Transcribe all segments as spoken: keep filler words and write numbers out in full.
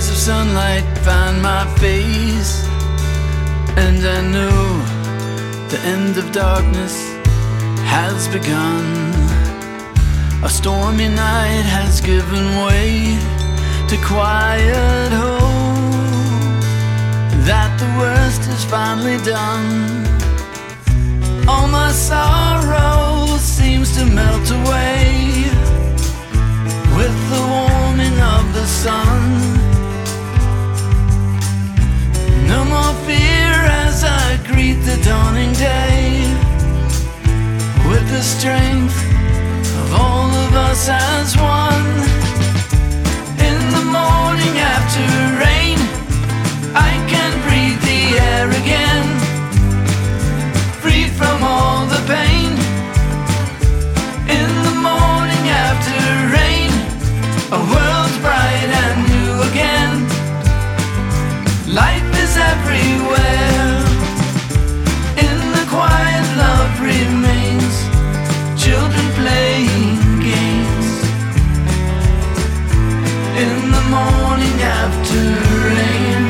rays of sunlight find my face, and I know the end of darkness has begun. A stormy night has given way to quiet hope that the worst is finally done. All my sorrow seems to melt away with the warming of the sun. No more fear as I greet the dawning day, with the strength of all of us as one. In the morning after rain, I can breathe the air again, free from all the pain. In the morning after rain, a world's bright and new again. Life is everywhere. In the quiet, love remains. Children playing games. In the morning after rain.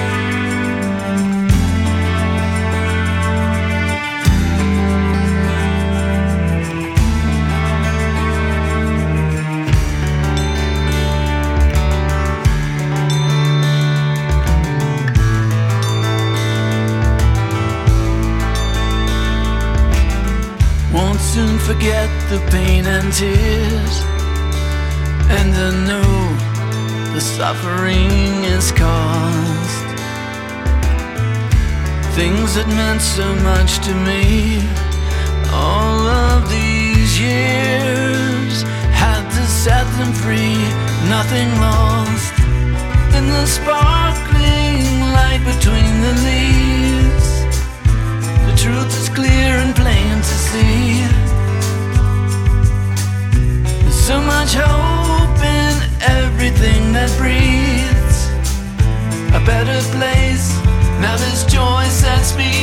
Won't soon forget the pain and tears, and I know the suffering is caused. Things that meant so much to me all of these years, had to set them free, nothing lost. In the sparkling light between the leaves, the truth is clear and plain to see. There's so much hope in everything that breathes. A better place, now this joy sets me